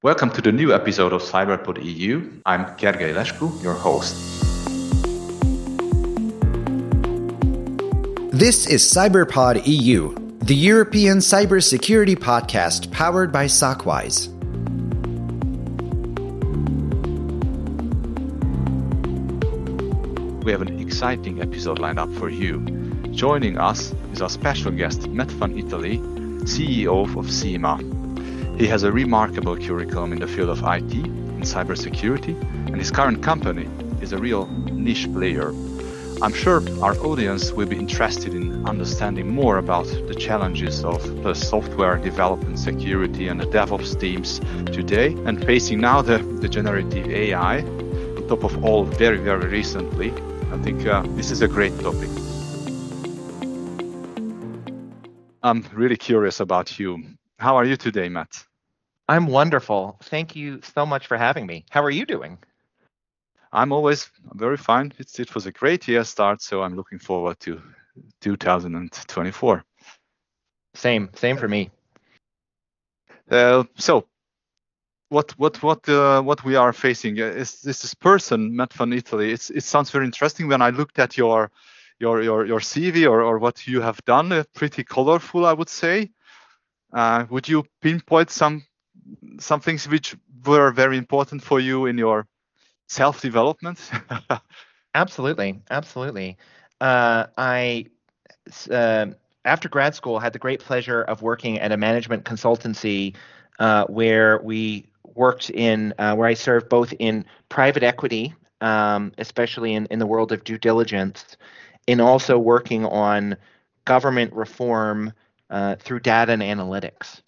Welcome to the new episode of CyberPod EU. I'm Gergely Lescu, your host. This is CyberPod EU, the European cybersecurity podcast powered by Sockwise. We have an exciting episode lined up for you. Joining us is our special guest, Matt van Italy, CEO of CIMA. He has a remarkable curriculum in the field of IT and cybersecurity, and his current company is a real niche player. I'm sure our audience will be interested in understanding more about the challenges of the software development security and the DevOps teams today, and facing now the generative AI, on top of all very recently. I think this is a great topic. I'm really curious about you. How are you today, Matt? I'm wonderful. Thank you so much for having me. How are you doing? I'm always very fine. It was a great year start, so I'm looking forward to 2024. Same for me. So, what we are facing is this person, Matt van Italy. It sounds very interesting when I looked at your CV or what you have done. Pretty colorful, I would say. Would you pinpoint some things which were very important for you in your self-development? Absolutely. I after grad school had the great pleasure of working at a management consultancy where we worked where I served both in private equity, especially in the world of due diligence, and also working on government reform through data and analytics.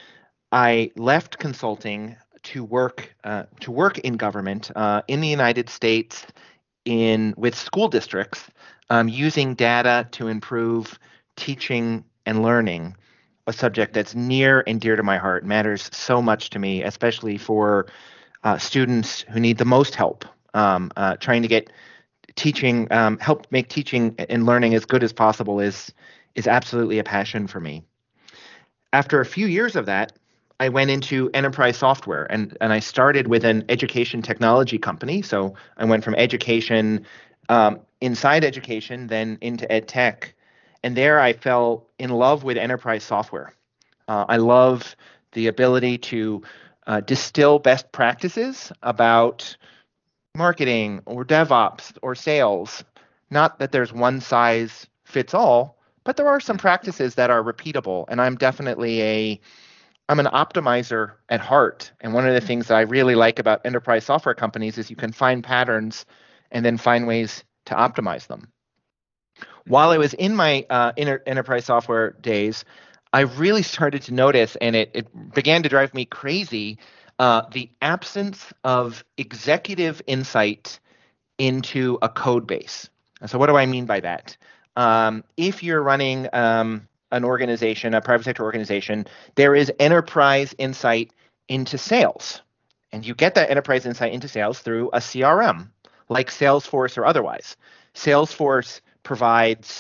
I left consulting to work in government in the United States with school districts using data to improve teaching and learning, a subject that's near and dear to my heart, matters so much to me, especially for students who need the most help. Trying to get teaching, help make teaching and learning as good as possible is absolutely a passion for me. After a few years of that, I went into enterprise software and I started with an education technology company. So I went from education, inside education, then into ed tech. And there I fell in love with enterprise software. I love the ability to distill best practices about marketing or DevOps or sales. Not that there's one size fits all, but there are some practices that are repeatable. And I'm definitely I'm an optimizer at heart. And one of the things that I really like about enterprise software companies is you can find patterns and then find ways to optimize them. While I was in my enterprise software days, I really started to notice, and it began to drive me crazy, the absence of executive insight into a code base. And so what do I mean by that? If you're running an organization, a private sector organization, there is enterprise insight into sales. And you get that enterprise insight into sales through a CRM, like Salesforce or otherwise. Salesforce provides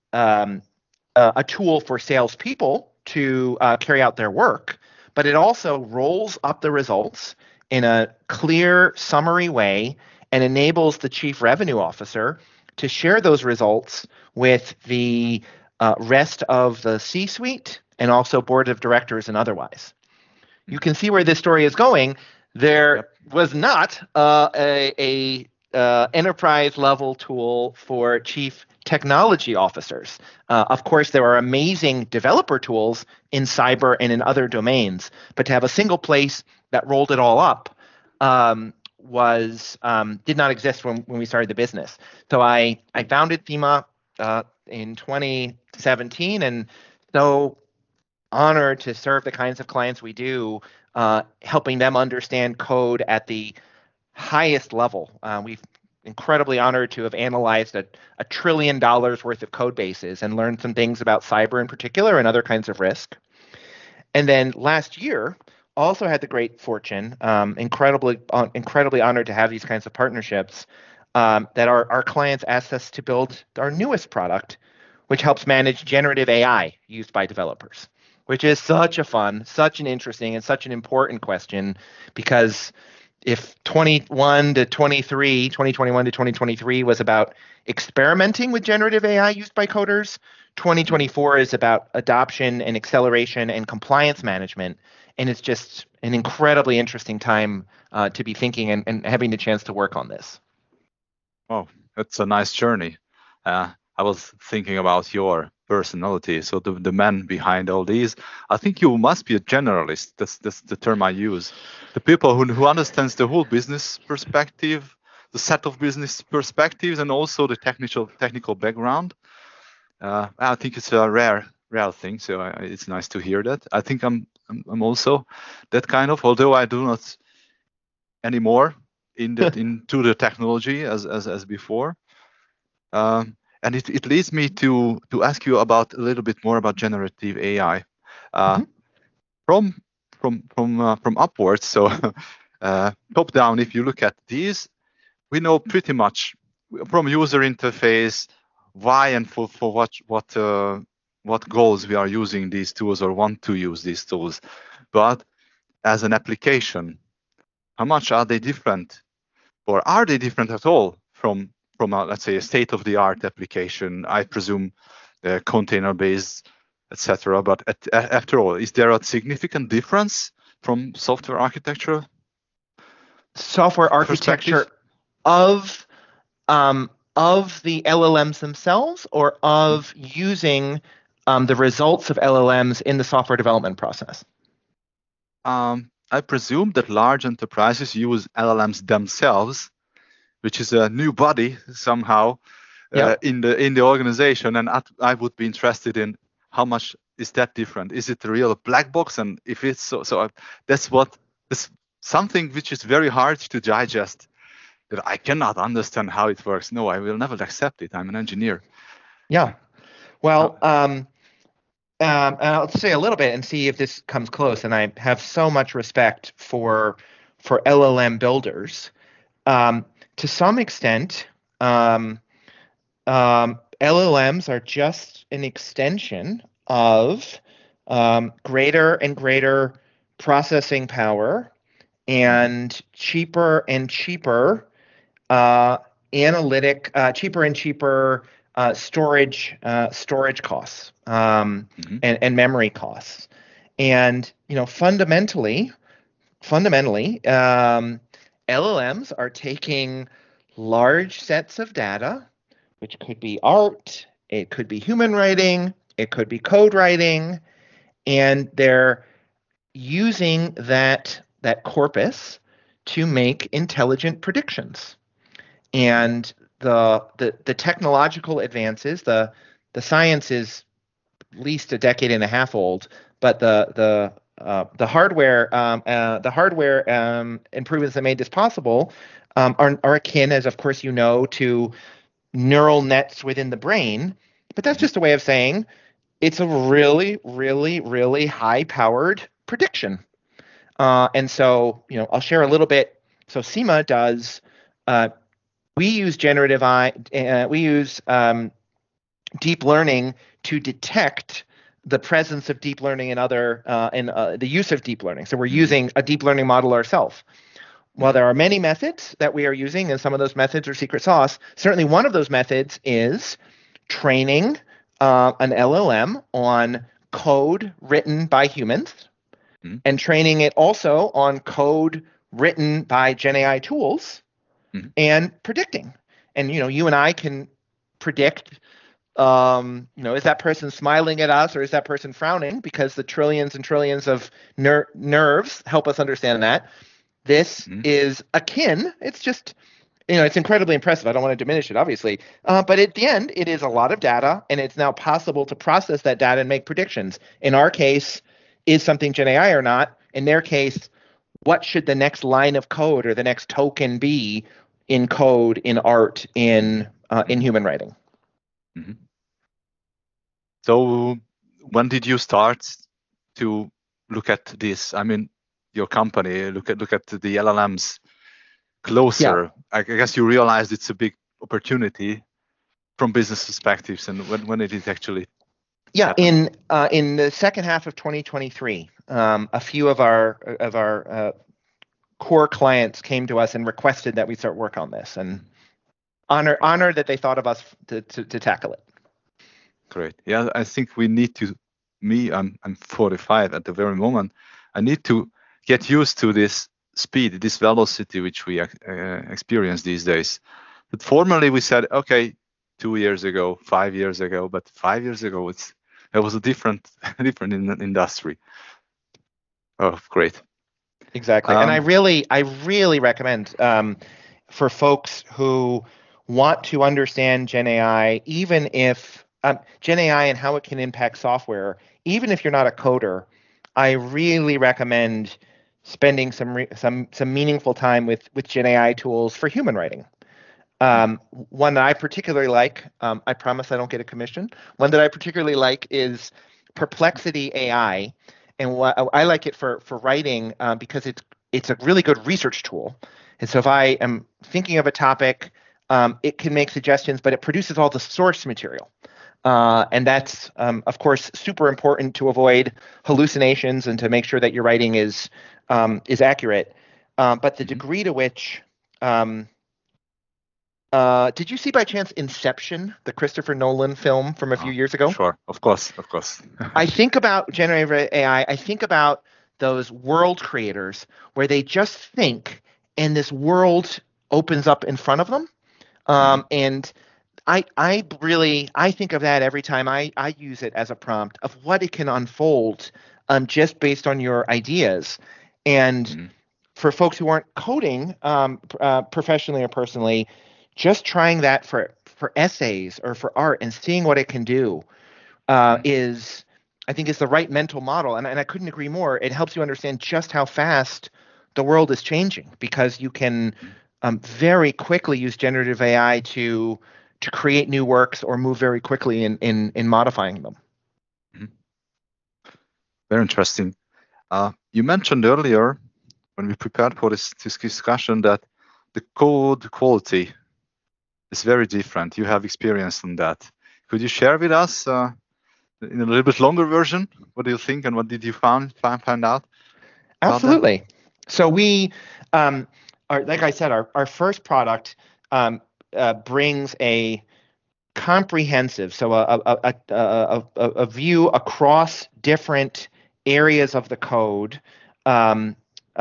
a tool for salespeople to carry out their work, but it also rolls up the results in a clear, summary way and enables the chief revenue officer to share those results with the rest of the C-suite and also board of directors and otherwise. You can see where this story is going. There was not a enterprise level tool for chief technology officers. Of course, there are amazing developer tools in cyber and in other domains, but to have a single place that rolled it all up did not exist when we started the business. So I founded CIMA in 2017, and so honored to serve the kinds of clients we do, helping them understand code at the highest level. We've incredibly honored to have analyzed $1 trillion worth of code bases and learned some things about cyber in particular and other kinds of risk. And then last year, also had the great fortune, incredibly honored to have these kinds of partnerships, that our clients asked us to build our newest product, which helps manage generative AI used by developers. which is such an interesting and such an important question, because if 2021 to 2023 was about experimenting with generative AI used by coders, 2024 is about adoption and acceleration and compliance management. And it's just an incredibly interesting time to be thinking and having the chance to work on this. Oh, that's a nice journey. I was thinking about your personality. So the man behind all these, I think you must be a generalist. That's the term I use. The people who understands the whole business perspective, the set of business perspectives, and also the technical background. I think it's a rare thing. So it's nice to hear that. I think I'm also that kind of, although I do not anymore into the technology as before. And it leads me to ask you about a little bit more about generative AI from upwards. So top down, if you look at these, we know pretty much from user interface why and for what goals we are using these tools or want to use these tools. But as an application, how much are they different, or are they different at all from let's say a state-of-the-art application? I presume container-based, etc. But after all, is there a significant difference from software architecture? Software architecture of the LLMs themselves, or of using the results of LLMs in the software development process? I presume that large enterprises use LLMs themselves, which is a new body somehow in the organization, and I would be interested in how much is that different. Is it a real black box? And if it's so that's something which is very hard to digest. That I cannot understand how it works. No, I will never accept it. I'm an engineer. Yeah. Well, I'll say a little bit and see if this comes close. And I have so much respect for LLM builders. To some extent, LLMs are just an extension of greater and greater processing power and cheaper and cheaper storage costs and memory costs. And fundamentally, LLMs are taking large sets of data, which could be art, it could be human writing, it could be code writing, and they're using that corpus to make intelligent predictions. And the technological advances, the science is at least a decade and a half old, but the hardware improvements that made this possible are akin, as of course to neural nets within the brain. But that's just a way of saying it's a really, really, really high-powered prediction. And so, I'll share a little bit. So CIMA does. We use deep learning to detect the presence of deep learning and the use of deep learning. So we're using a deep learning model ourselves. While there are many methods that we are using, and some of those methods are secret sauce, certainly one of those methods is training an LLM on code written by humans, and training it also on code written by GenAI tools, and predicting. And you and I can predict, is that person smiling at us or is that person frowning, because the trillions and trillions of nerves help us understand that. This is akin. It's just, it's incredibly impressive. I don't want to diminish it, obviously. But at the end, it is a lot of data, and it's now possible to process that data and make predictions. In our case, is something GenAI or not? In their case, what should the next line of code or the next token be in code, in art, in human writing? So when did you start to look at this? I mean, your company, look at the LLMs closer. Yeah. I guess you realized it's a big opportunity from business perspectives, and when did it actually Yeah, happen? in the second half of 2023, a few of our core clients came to us and requested that we start work on this, and honor that they thought of us to tackle it. Great. Yeah, I think we need to. I'm 45 at the very moment. I need to get used to this speed, this velocity which we experience these days. But formerly we said, okay, 2 years ago, 5 years ago, but 5 years ago it was a different industry. Oh, great. Exactly. And I really recommend for folks who want to understand Gen AI, even if Gen AI and how it can impact software, even if you're not a coder, I really recommend spending some meaningful time with Gen AI tools for human writing. One that I particularly like, I promise I don't get a commission. One that I particularly like is Perplexity AI. And I like it for writing because it's a really good research tool. And so if I am thinking of a topic, it can make suggestions, but it produces all the source material. And that's, of course, super important to avoid hallucinations and to make sure that your writing is accurate. But the degree to which did you see by chance Inception, the Christopher Nolan film from a few years ago? Sure, of course. I think about generative AI. I think about those world creators where they just think and this world opens up in front of them. And I think of that every time I use it as a prompt of what it can unfold just based on your ideas. And for folks who aren't coding professionally or personally, just trying that for essays or for art and seeing what it can do is, I think, is the right mental model. And I couldn't agree more. It helps you understand just how fast the world is changing because you can very quickly use generative AI to create new works or move very quickly in modifying them. Very interesting. You mentioned earlier when we prepared for this discussion that the code quality is very different. You have experience in that. Could you share with us in a little bit longer version? What do you think, and what did you find out? Absolutely. So we are, like I said, our first product brings a comprehensive, so a view across different areas of the code to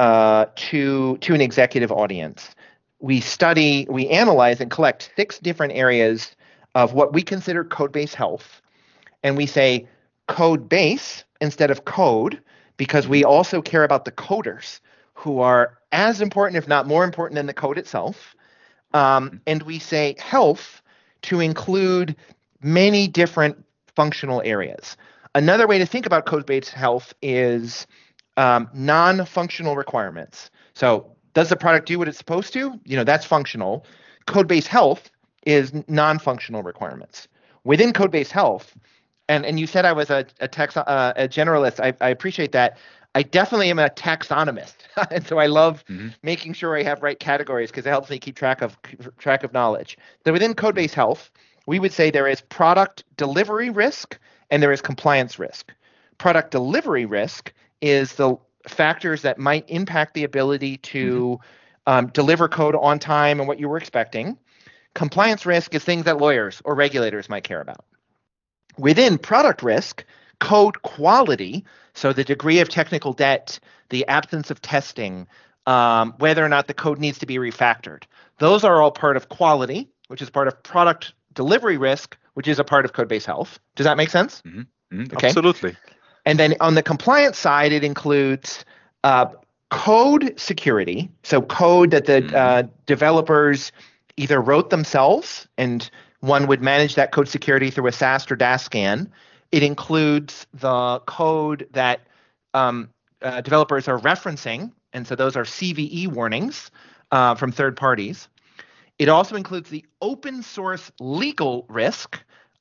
an executive audience. We analyze and collect 6 different areas of what we consider code base health. And we say code base instead of code because we also care about the coders who are as important, if not more important than the code itself. And we say health to include many different functional areas. Another way to think about code base health is non-functional requirements. So does the product do what it's supposed to? That's functional. Code base health is non-functional requirements. Within code base health, and you said I was a generalist. I appreciate that. I definitely am a taxonomist, and so I love making sure I have right categories because it helps me keep track of knowledge. So within code base health, we would say there is product delivery risk and there is compliance risk. Product delivery risk is the factors that might impact the ability to deliver code on time and what you were expecting. Compliance risk is things that lawyers or regulators might care about. Within product risk, code quality, so the degree of technical debt, the absence of testing, whether or not the code needs to be refactored. Those are all part of quality, which is part of product delivery risk, which is a part of code base health. Does that make sense? Okay. Absolutely. And then on the compliance side, it includes code security, so code that the developers either wrote themselves, and one would manage that code security through a SAST or DAST scan. It includes the code that developers are referencing, and so those are CVE warnings from third parties. It also includes the open source legal risk.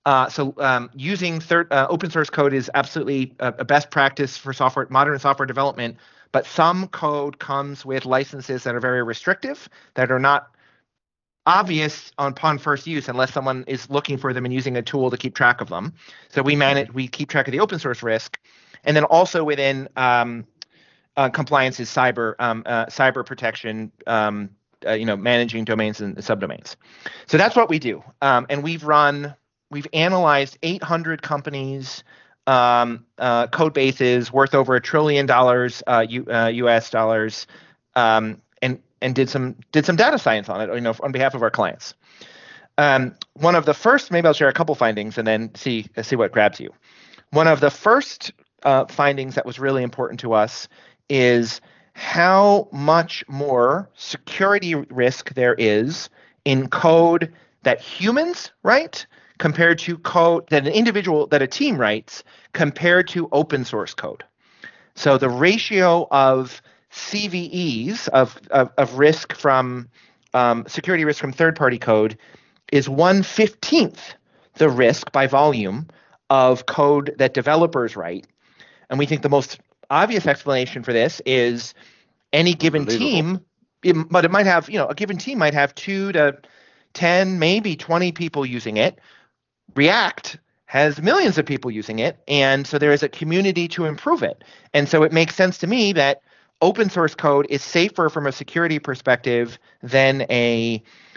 Using open source code is absolutely a best practice for modern software development, but some code comes with licenses that are very restrictive, that are not obvious upon first use unless someone is looking for them and using a tool to keep track of them. So we keep track of the open source risk, and then also within compliance is cyber protection, managing domains and subdomains. So that's what we do, and we've analyzed 800 companies. Code bases worth over $1 trillion US dollars, and did some data science on it, on behalf of our clients. One of the first, maybe I'll share a couple findings and then see what grabs you. One of the first findings that was really important to us is how much more security risk there is in code that humans write compared to code that a team writes compared to open source code. So the ratio of CVEs of risk from security risk from third-party code is 1/15 the risk by volume of code that developers write. And we think the most obvious explanation for this is any given team, but it might have, a given team might have 2 to 10, maybe 20 people using it. React has millions of people using it, and so there is a community to improve it. And so it makes sense to me that open source code is safer from a security perspective than the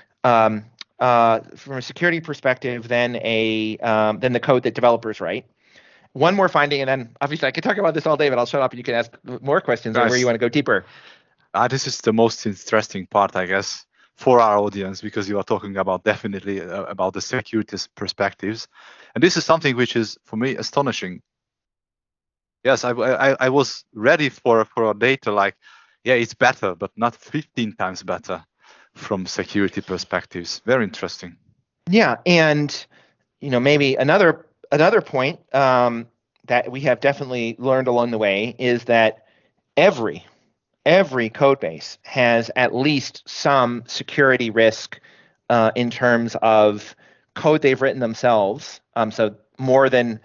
code that developers write. One more finding, and then obviously I could talk about this all day, but I'll shut up and you can ask more questions on where you want to go deeper. This is the most interesting part, I guess, for our audience, because you are talking about definitely about the security perspectives. And this is something which is, for me, astonishing. Yes, I was ready for a data like, it's better, but not 15 times better from security perspectives. Very interesting. Yeah, and maybe another point that we have definitely learned along the way is that every code base has at least some security risk in terms of code they've written themselves. So more than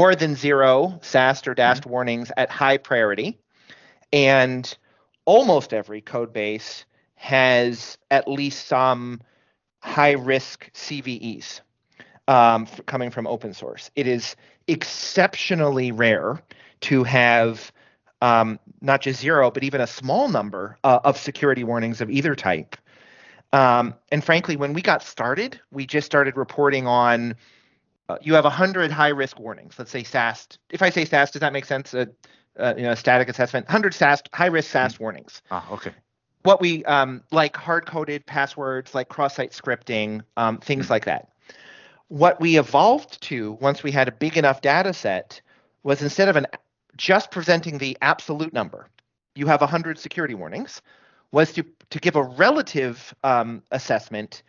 0 SAST or DAST warnings at high priority, and almost every code base has at least some high risk CVEs coming from open source. It is exceptionally rare to have not just 0, but even a small number of security warnings of either type. And frankly, when we got started, we just started reporting on, you have 100 high-risk warnings. Let's say SAST. If I say SAST, does that make sense? Static assessment, 100 SAST, high-risk SAST warnings. Okay. What we like hard-coded passwords, like cross-site scripting, things like that. What we evolved to once we had a big enough data set was, instead of just presenting the absolute number, you have 100 security warnings, was to give a relative assessment.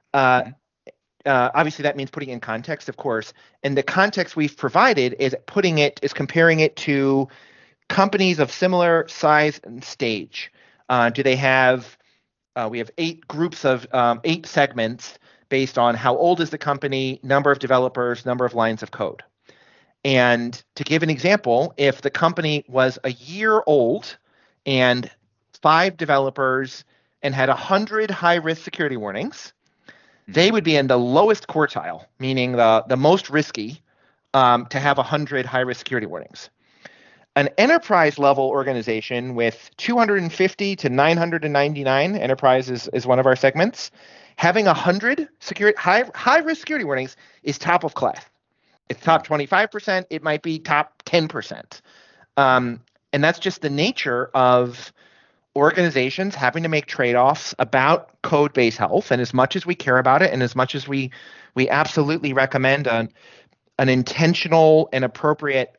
Obviously, that means putting it in context, of course. And the context we've provided is comparing it to companies of similar size and stage. Do they have? We have 8 groups of 8 segments based on how old is the company, number of developers, number of lines of code. And to give an example, if the company was a year old and 5 developers and had 100 high-risk security warnings, they would be in the lowest quartile, meaning the most risky, to have 100 high-risk security warnings. An enterprise-level organization with 250 to 999, enterprise is one of our segments, having 100 high-risk security warnings is top of class. It's top 25%. It might be top 10%. And that's just the nature of organizations having to make trade-offs about code base health. And as much as we care about it, and as much as we absolutely recommend an intentional and appropriate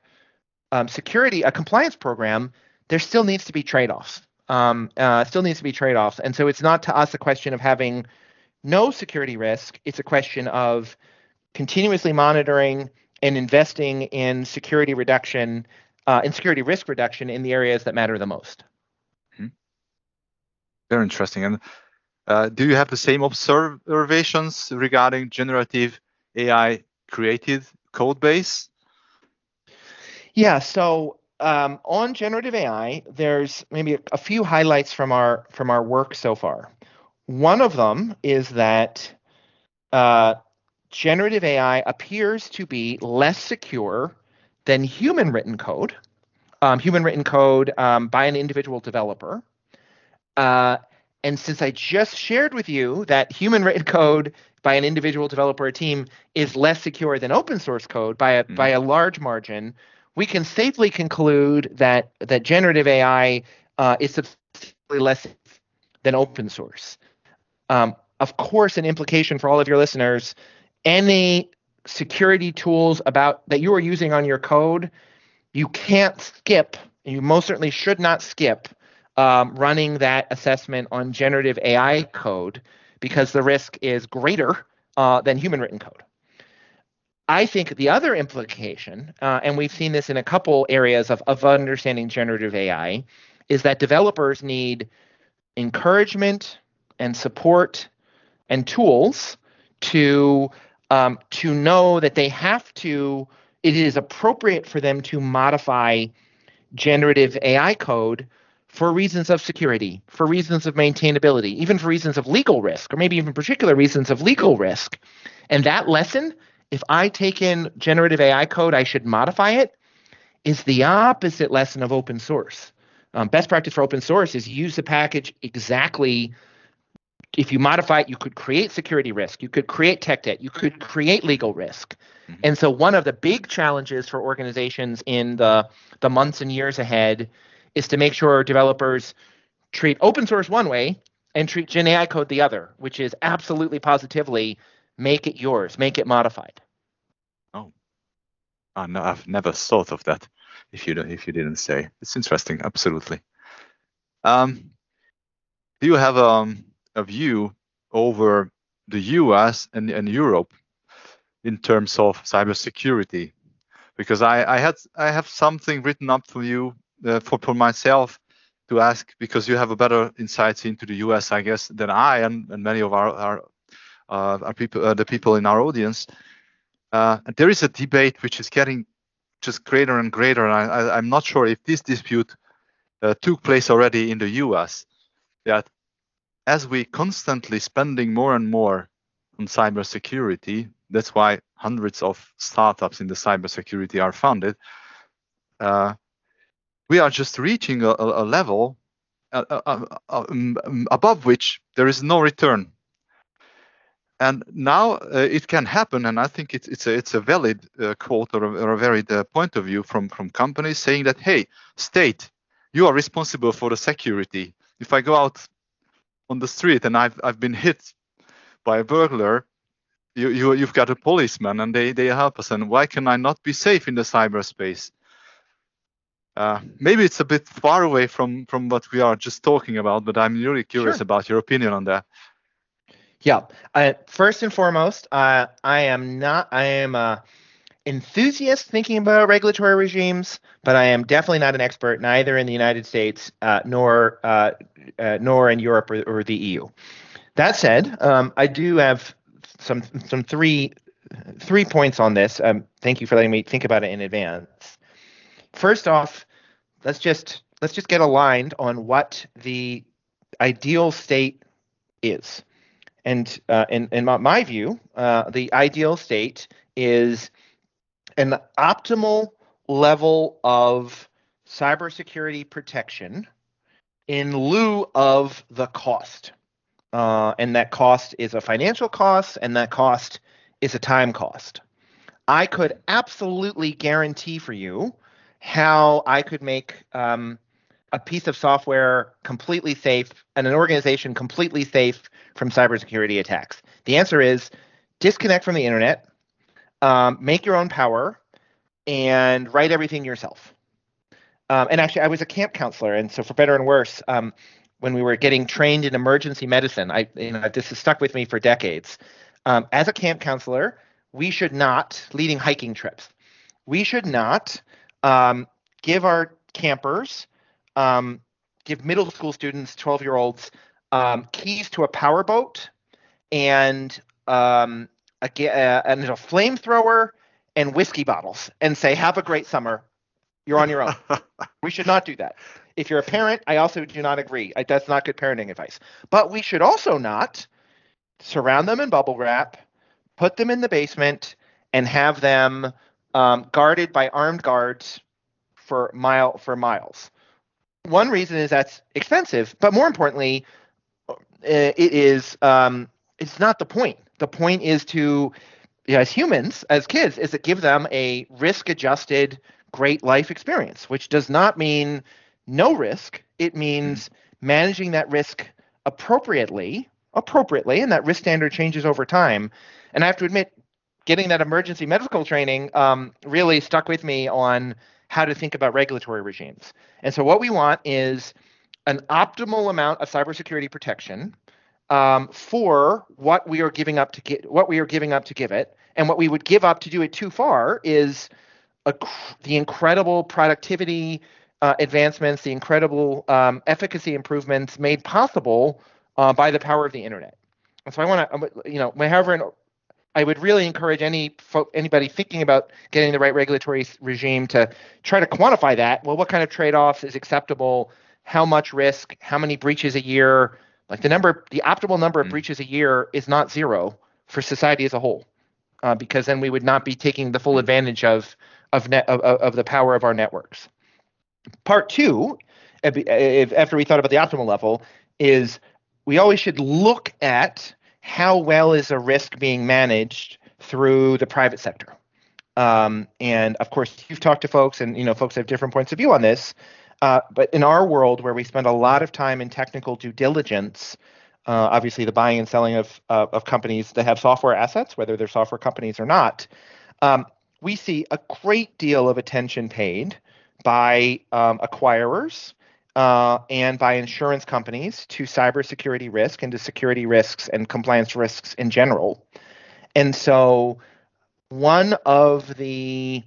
a compliance program, there still needs to be trade-offs. And so it's not to us a question of having no security risk. It's a question of continuously monitoring and investing in security reduction, in security risk reduction in the areas that matter the most. Very interesting. And do you have the same observations regarding generative AI created code base? Yeah. So on generative AI, there's maybe a few highlights from our work so far. One of them is that generative AI appears to be less secure than human written code by an individual developer. And since I just shared with you that human written code by an individual developer or team is less secure than open source code by a large margin, we can safely conclude that generative AI is substantially less safe than open source. Of course, an implication for all of your listeners, any security tools that you are using on your code, you can't skip, you most certainly should not skip running that assessment on generative AI code, because the risk is greater than human written code. I think the other implication, and we've seen this in a couple areas of understanding generative AI, is that developers need encouragement and support and tools to know that it is appropriate for them to modify generative AI code for reasons of security, for reasons of maintainability, even for reasons of legal risk, or maybe even particular reasons of legal risk. And that lesson, if I take in generative AI code, I should modify it, is the opposite lesson of open source. Best practice for open source is use the package exactly. If you modify it, you could create security risk, you could create tech debt, you could create legal risk. Mm-hmm. And so one of the big challenges for organizations in the months and years ahead is to make sure developers treat open source one way and treat Gen AI code the other, which is absolutely positively make it yours, make it modified. Oh, no, I've never thought of that. If you didn't say, it's interesting. Absolutely. Do you have a view over the US and Europe in terms of cybersecurity? Because I have something written up for you for myself to ask, because you have a better insights into the US, I guess, than I and many of our people, the people in our audience. There is a debate which is getting just greater and greater, and I'm not sure if this dispute took place already in the US. That as we constantly spending more and more on cybersecurity, that's why hundreds of startups in the cybersecurity are funded. We are just reaching a level above which there is no return. And now it can happen, and I think it's a valid quote or a valid point of view from companies saying that, hey, state, you are responsible for the security. If I go out on the street and I've been hit by a burglar, you've got a policeman and they help us. And why can I not be safe in the cyberspace? Maybe it's a bit far away from what we are just talking about, but I'm really curious about your opinion on that. Yeah. First and foremost, I am an enthusiast thinking about regulatory regimes, but I am definitely not an expert, neither in the United States nor in Europe or the EU. That said, I do have some three points on this. Thank you for letting me think about it in advance. First off, let's just get aligned on what the ideal state is. And in my view, the ideal state is an optimal level of cybersecurity protection in lieu of the cost. And that cost is a financial cost, and that cost is a time cost. I could absolutely guarantee for you how I could make a piece of software completely safe and an organization completely safe from cybersecurity attacks. The answer is disconnect from the internet, make your own power, and write everything yourself. And actually, I was a camp counselor, and so for better and worse, when we were getting trained in emergency medicine, this has stuck with me for decades. As a camp counselor, we should not, leading hiking trips, we should not give our campers, give middle school students, 12-year-olds, keys to a powerboat and a flamethrower and whiskey bottles and say, have a great summer. You're on your own. We should not do that. If you're a parent, I also do not agree. That's not good parenting advice. But we should also not surround them in bubble wrap, put them in the basement, and have them guarded by armed guards for miles. One reason is that's expensive, but more importantly, it's not the point. The point is to, as humans, as kids, is to give them a risk-adjusted, great life experience, which does not mean no risk. It means managing that risk appropriately, and that risk standard changes over time. And I have to admit, getting that emergency medical training really stuck with me on how to think about regulatory regimes. And so what we want is an optimal amount of cybersecurity protection for what we are giving up to give it, and what we would give up to do it too far is the incredible productivity advancements, the incredible efficacy improvements made possible by the power of the internet. And so I want to, I would really encourage anybody thinking about getting the right regulatory regime to try to quantify that. Well, what kind of trade-offs is acceptable? How much risk? How many breaches a year? Like the optimal number of breaches a year is not zero for society as a whole, because then we would not be taking the full advantage of the power of our networks. Part two, after we thought about the optimal level, is we always should look at how well is a risk being managed through the private sector. And of course, you've talked to folks, and folks have different points of view on this. But in our world, where we spend a lot of time in technical due diligence, obviously the buying and selling of companies that have software assets, whether they're software companies or not, we see a great deal of attention paid by acquirers and by insurance companies to cybersecurity risk and to security risks and compliance risks in general. And so some of the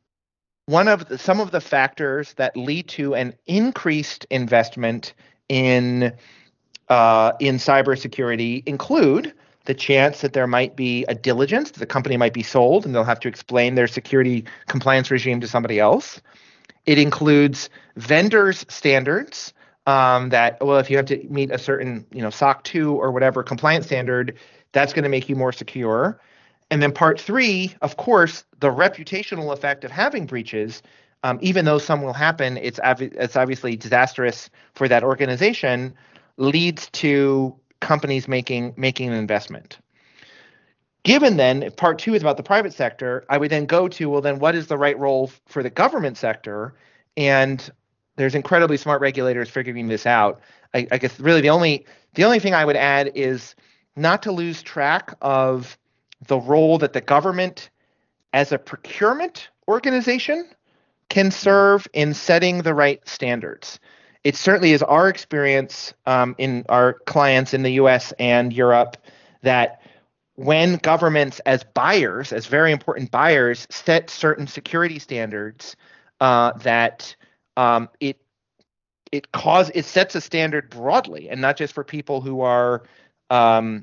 factors that lead to an increased investment in cybersecurity include the chance that there might be a diligence, the company might be sold and they'll have to explain their security compliance regime to somebody else. It includes vendors' standards that, well, if you have to meet a certain, SOC 2 or whatever compliance standard, that's going to make you more secure. And then part three, of course, the reputational effect of having breaches, even though some will happen, it's obviously disastrous for that organization, leads to companies making an investment. Given then, if part two is about the private sector, I would then go to, well, then what is the right role for the government sector? And there's incredibly smart regulators figuring this out. I guess really the only thing I would add is not to lose track of the role that the government as a procurement organization can serve in setting the right standards. It certainly is our experience in our clients in the US and Europe that when governments as buyers, as very important buyers, set certain security standards, that it sets a standard broadly, and not just for people who are trying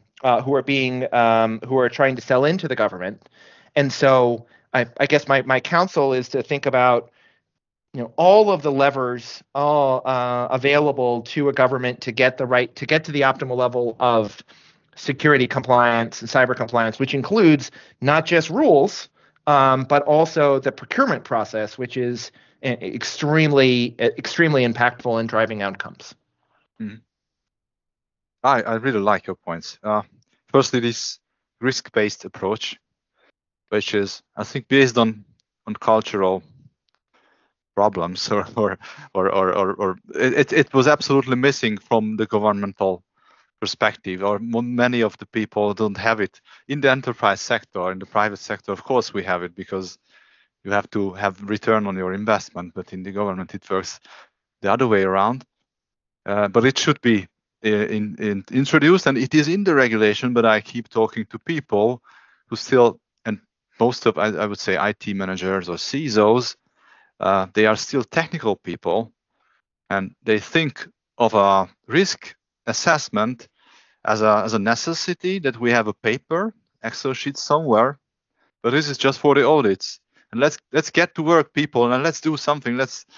to sell into the government. And so I guess my counsel is to think about all of the levers available to a government to get to the optimal level of security compliance and cyber compliance, which includes not just rules, but also the procurement process, which is extremely impactful in driving outcomes. Mm-hmm. I really like your points. Firstly, this risk-based approach, which is, I think, based on cultural problems, or it was absolutely missing from the governmental perspective, or many of the people don't have it. In the enterprise sector, in the private sector, of course we have it, because you have to have return on your investment, but in the government it works the other way around. But it should be introduced, and it is in the regulation, but I keep talking to people who still, and most of, I would say, IT managers or CISOs, they are still technical people, and they think of a risk assessment as a necessity, that we have a paper, Excel sheet somewhere, but this is just for the audits. And let's get to work, people, and let's do something. Let's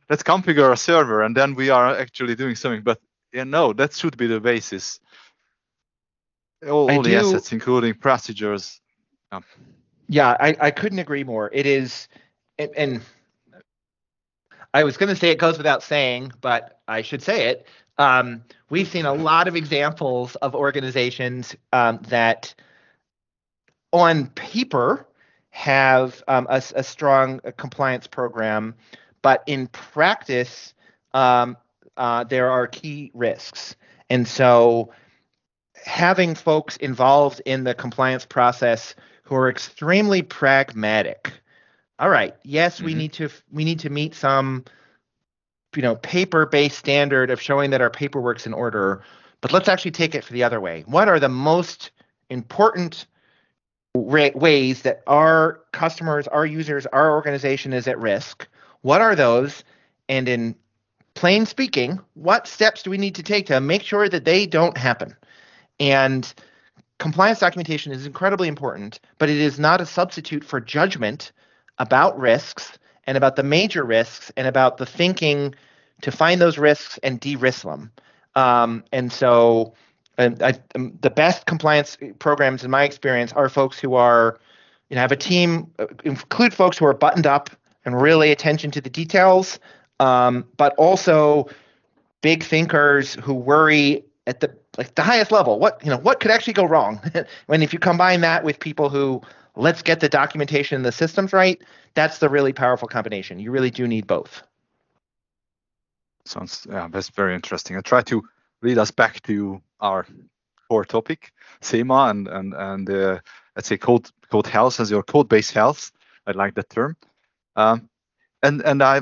let's configure a server and then we are actually doing something. But no, that should be the basis. All the assets, including procedures. Yeah, I couldn't agree more. It is, and I was going to say it goes without saying, but I should say it. We've seen a lot of examples of organizations that on paper have a strong compliance program, but in practice, there are key risks. And so having folks involved in the compliance process who are extremely pragmatic. All right, yes, we need to meet some paper-based standard of showing that our paperwork's in order, but let's actually take it for the other way. What are the most important ways that our customers, our users, our organization is at risk? What are those? And in plain speaking, what steps do we need to take to make sure that they don't happen? And compliance documentation is incredibly important, but it is not a substitute for judgment about risks and about the major risks and about the thinking to find those risks and de-risk them. And so the best compliance programs in my experience are folks who are, have a team, include folks who are buttoned up and really attention to the details, but also big thinkers who worry at the highest level. What could actually go wrong? When if you combine that with people who let's get the documentation and the systems right, that's the really powerful combination. You really do need both. That's very interesting. I try to lead us back to our core topic, SEMA, and let's say code health as your code-based health. I like that term. And I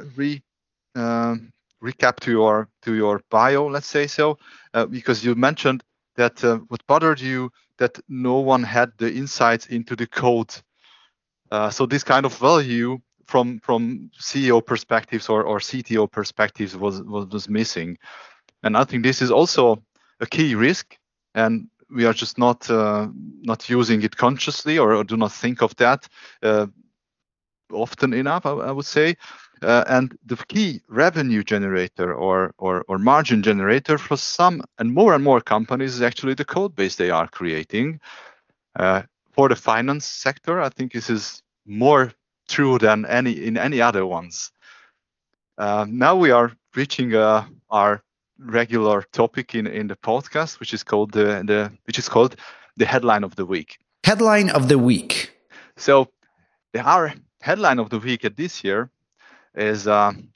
recap to your bio, let's say so, because you mentioned that what bothered you that no one had the insights into the code. So this kind of value from CEO perspectives or CTO perspectives was missing, and I think this is also a key risk, and we are just not using it consciously or do not think of that often enough, I would say. And the key revenue generator or margin generator for some and more companies is actually the code base they are creating. For the finance sector, I think this is more true than any other ones. Now we are reaching our regular topic in the podcast, which is called the headline of the week. Headline of the week. So our headline of the week at this year is an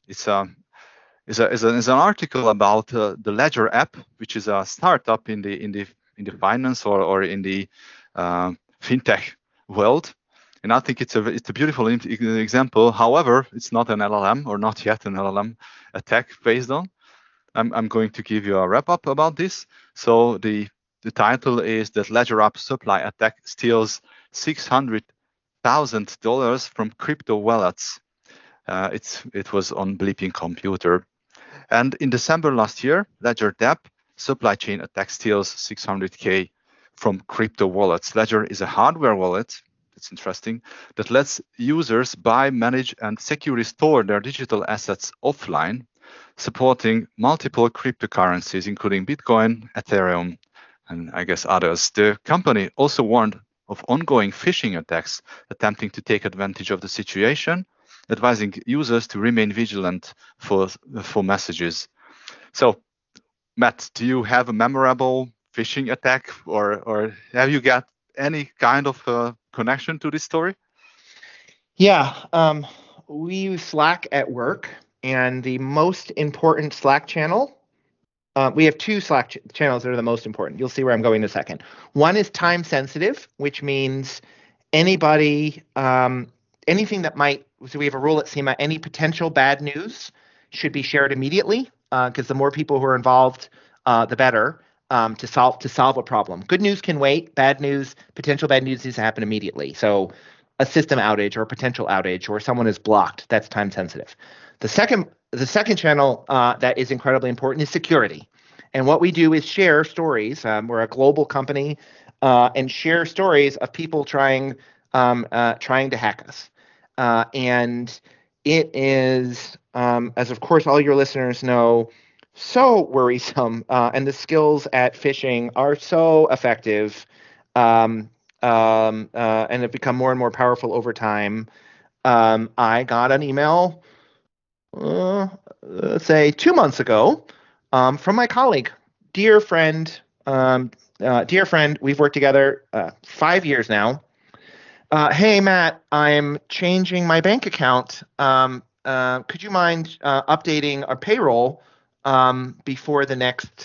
article about the Ledger app, which is a startup in the finance or in the fintech world. And I think it's a beautiful example. However, it's not an LLM or not yet an LLM attack based on. I'm going to give you a wrap up about this. So the title is that Ledger app supply attack steals $600,000 from crypto wallets. It was on Bleeping Computer. And in December last year, Ledger app supply chain attack steals $600K from crypto wallets. Ledger is a hardware wallet. It's interesting, that lets users buy, manage, and securely store their digital assets offline, supporting multiple cryptocurrencies, including Bitcoin, Ethereum, and I guess others. The company also warned of ongoing phishing attacks attempting to take advantage of the situation, advising users to remain vigilant for messages. So, Matt, do you have a memorable phishing attack, or have you got any kind of connection to this story? Yeah, we use Slack at work, and the most important Slack channel, we have two Slack channels that are the most important. You'll see where I'm going in a second. One is time sensitive, which means anybody, anything that might, so we have a rule at SEMA, any potential bad news should be shared immediately, because the more people who are involved, the better. To solve a problem. Good news can wait. Potential bad news needs to happen immediately. So a system outage or a potential outage or someone is blocked, that's time sensitive. The second channel that is incredibly important is security. And what we do is share stories. We're a global company and share stories of people trying to hack us. And it is as of course all your listeners know, so worrisome, and the skills at phishing are so effective, and have become more and more powerful over time. I got an email, let's say 2 months ago, from my colleague, dear friend, we've worked together 5 years now. Hey, Matt, I'm changing my bank account. Could you mind updating our payroll before the next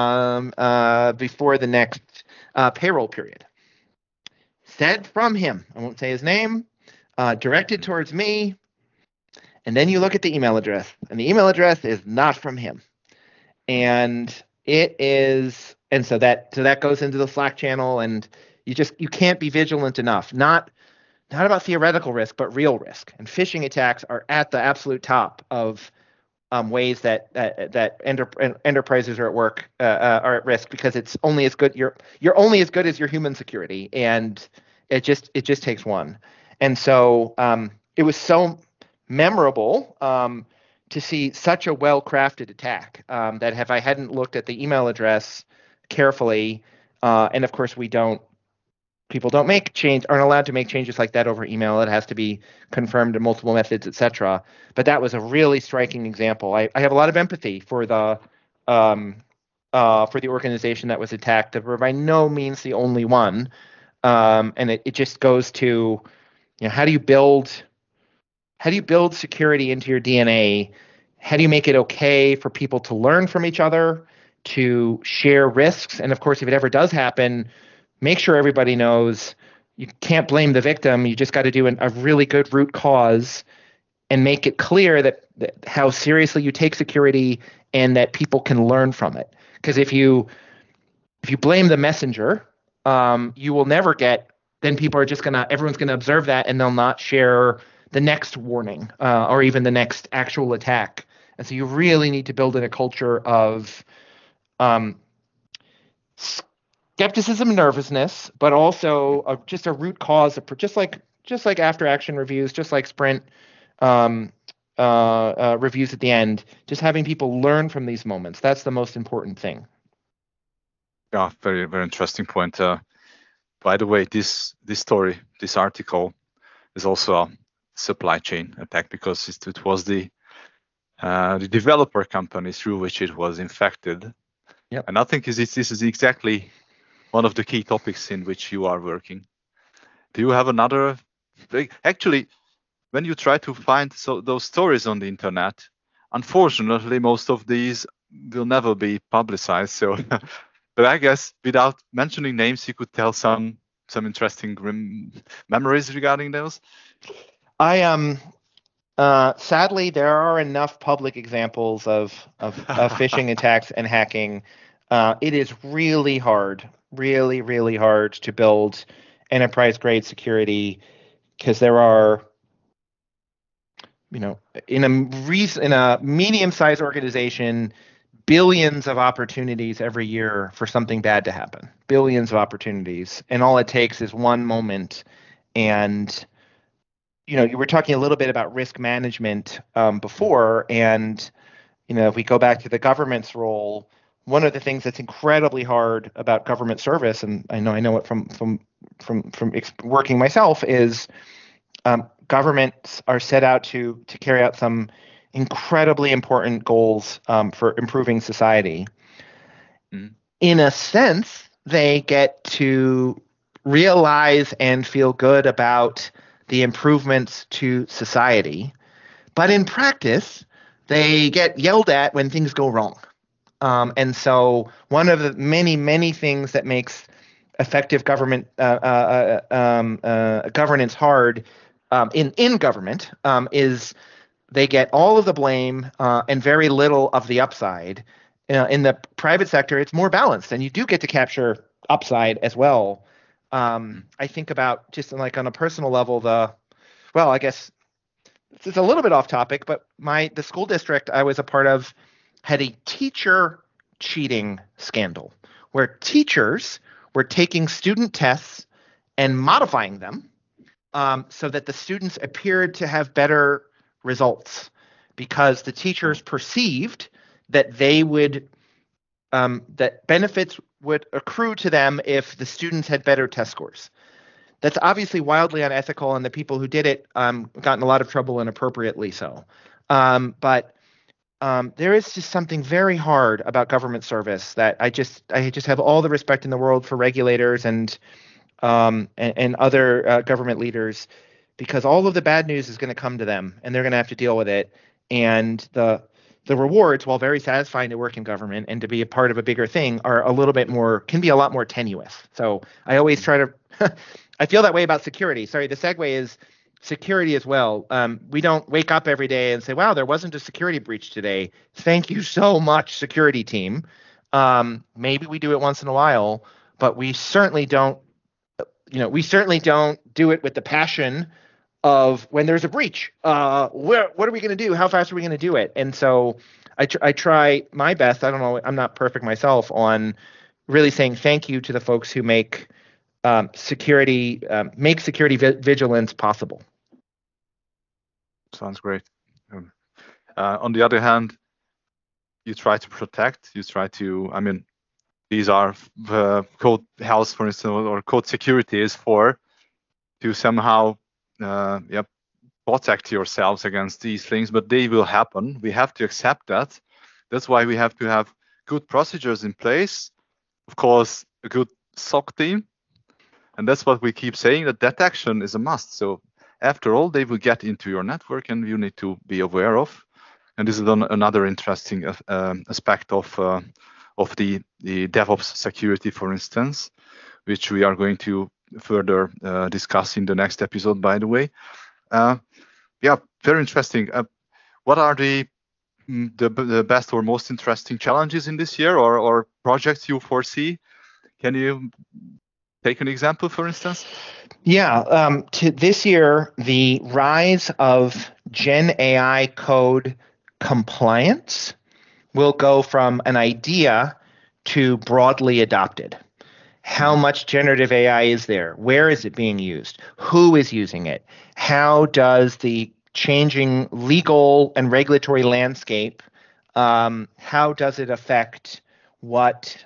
payroll period? Said from him. I won't say his name. Directed towards me. And then you look at the email address, and the email address is not from him. And it is, and so that goes into the Slack channel, and you can't be vigilant enough. Not about theoretical risk, but real risk. And phishing attacks are at the absolute top of ways that enterprises are at work, are at risk, because it's only as good you're only as good as your human security, and it just takes one. And so it was so memorable to see such a well-crafted attack that if I hadn't looked at the email address carefully, and of course people aren't allowed to make changes like that over email. It has to be confirmed in multiple methods, etc. But that was a really striking example. I have a lot of empathy for the organization that was attacked. They were by no means the only one, and it just goes to, how do you build security into your DNA? How do you make it okay for people to learn from each other, to share risks, and of course, if it ever does happen, make sure everybody knows you can't blame the victim. You just got to do a really good root cause and make it clear that how seriously you take security and that people can learn from it. Because if you blame the messenger, you will never get. Then people are everyone's gonna observe that, and they'll not share the next warning or even the next actual attack. And so you really need to build in a culture of skepticism and nervousness, but also just a root cause, just like after action reviews, just like sprint reviews at the end, just having people learn from these moments. That's the most important thing. Yeah, very, very interesting point. By the way, this article is also a supply chain attack, because it was the developer company through which it was infected. Yep. And I think this is exactly one of the key topics in which you are working. Do you have another? Actually, when you try to find those stories on the internet, unfortunately, most of these will never be publicized. So, but I guess without mentioning names, you could tell some interesting memories regarding those. Sadly, there are enough public examples of phishing attacks and hacking. It is really hard to build enterprise-grade security, because there are, in a medium-sized organization, billions of opportunities every year for something bad to happen. Billions of opportunities, and all it takes is one moment. And you were talking a little bit about risk management before, and if we go back to the government's role, one of the things that's incredibly hard about government service, and I know it from working myself, is governments are set out to carry out some incredibly important goals for improving society. Mm. In a sense, they get to realize and feel good about the improvements to society, but in practice, they get yelled at when things go wrong. And so one of the many, many things that makes effective government governance hard in government is they get all of the blame and very little of the upside. In the private sector, it's more balanced, and you do get to capture upside as well. I think about, just like on a personal level, I guess it's a little bit off topic, but the school district I was a part of had a teacher cheating scandal where teachers were taking student tests and modifying them so that the students appeared to have better results. because the teachers perceived that they would that benefits would accrue to them if the students had better test scores. That's obviously wildly unethical, and the people who did it got in a lot of trouble, and appropriately so. But there is just something very hard about government service that I just have all the respect in the world for regulators and other government leaders, because all of the bad news is going to come to them, and they're going to have to deal with it. And the rewards, while very satisfying to work in government and to be a part of a bigger thing, can be a lot more tenuous. So I always try to, I feel that way about security. Sorry, the segue is security as well. We don't wake up every day and say, wow, there wasn't a security breach today. Thank you so much, security team. Maybe we do it once in a while, but we certainly don't do it with the passion of when there's a breach. What are we going to do? How fast are we going to do it? And so I try my best. I don't know. I'm not perfect myself on really saying thank you to the folks who make security vigilance possible. Sounds great. On the other hand, you try to protect. These are code health, for instance, or code security is for to somehow protect yourselves against these things, but they will happen. We have to accept that. That's why we have to have good procedures in place. Of course, a good SOC team. And that's what we keep saying, that detection is a must. So after all, they will get into your network and you need to be aware of. And this is another interesting aspect of the DevOps security, for instance, which we are going to further discuss in the next episode, by the way. Very interesting. What are the best or most interesting challenges in this year, or projects you foresee? Can you take an example, for instance? This year, the rise of Gen AI code compliance will go from an idea to broadly adopted. How much generative AI is there? Where is it being used? Who is using it? How does the changing legal and regulatory landscape, how does it affect what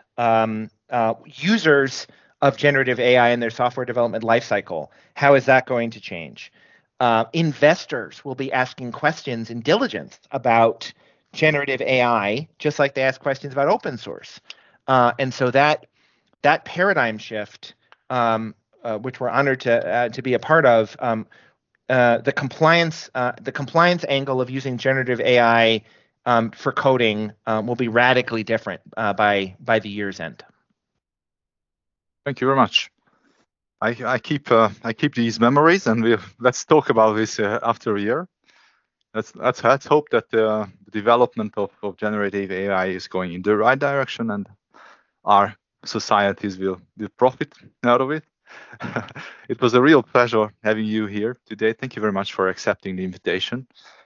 users of generative AI in their software development lifecycle? How is that going to change? Investors will be asking questions in diligence about generative AI, just like they ask questions about open source. And so that paradigm shift, which we're honored to be a part of, the compliance angle of using generative AI for coding will be radically different by the year's end. Thank you very much. I keep these memories, and let's talk about this after a year. Let's hope that the development of generative AI is going in the right direction, and our societies will profit out of it. It was a real pleasure having you here today. Thank you very much for accepting the invitation.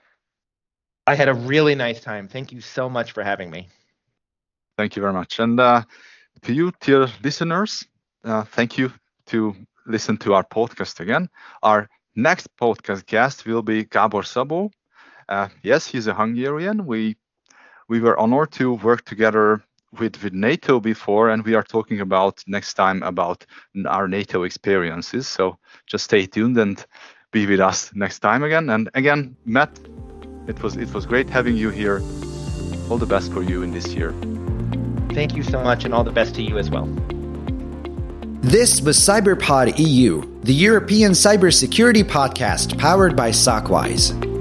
I had a really nice time. Thank you so much for having me. Thank you very much. And to you, dear listeners, thank you to listen to our podcast again. Our next podcast guest will be Gábor Szabó. Yes, he's a Hungarian. We were honored to work together with NATO before, and we are talking about next time about our NATO experiences. So just stay tuned and be with us next time again. And again, Matt, it was great having you here. All the best for you in this year. Thank you so much, and all the best to you as well. This was CyberPod EU, the European cybersecurity podcast powered by SOCWISE.